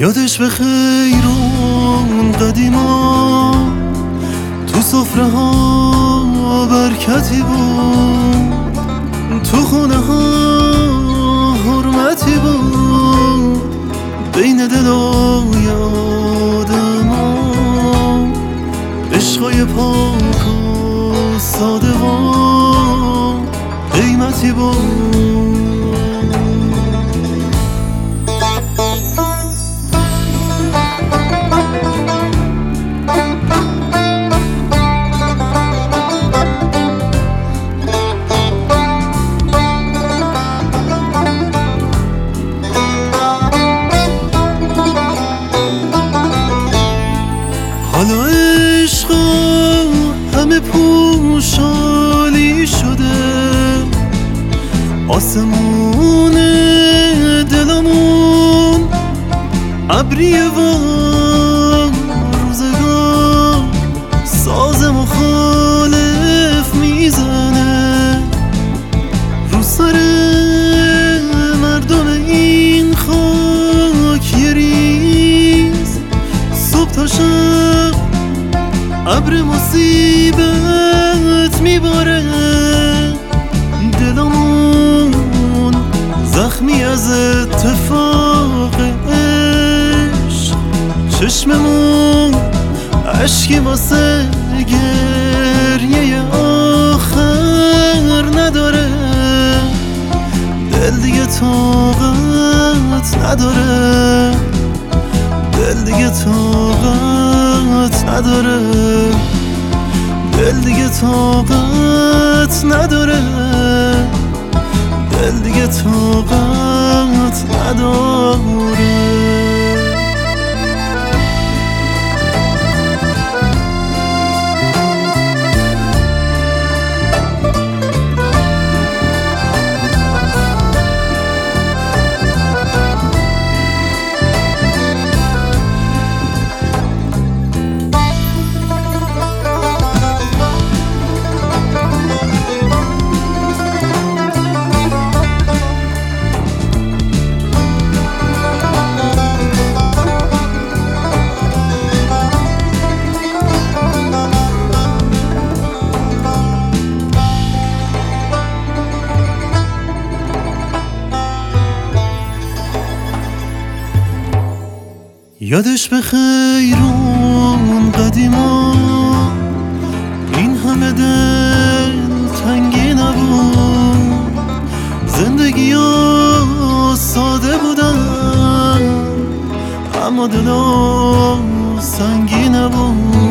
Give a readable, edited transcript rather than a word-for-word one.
یادش به خیر اون قدیما تو سفره ها برکتی بود، تو خونه ها حرمتی بود، بین دلای آدما عشقای پاک و ساده و قیمتی بود. حالا عشق همه پوشالی شده، آسمون دلمون ابریه و روزگار ساز مخالف میزنه رو سر مردم این خاک یه ریز. صبح تا شب ابر مصیبت میباره، دلمون زخمی از اتفاق عشق، چشممون اشکی واسه گریه آخر نداره، دل دیگه طاقت نداره، دل دیگه طاقت نداره، دل دیگه طاقت نداره، دل دیگه طاقت نداره. یادش به خیر اون قدیما این همه دل تنگی نبود، زندگی ها ساده بودن اما دل ها سنگی نبود.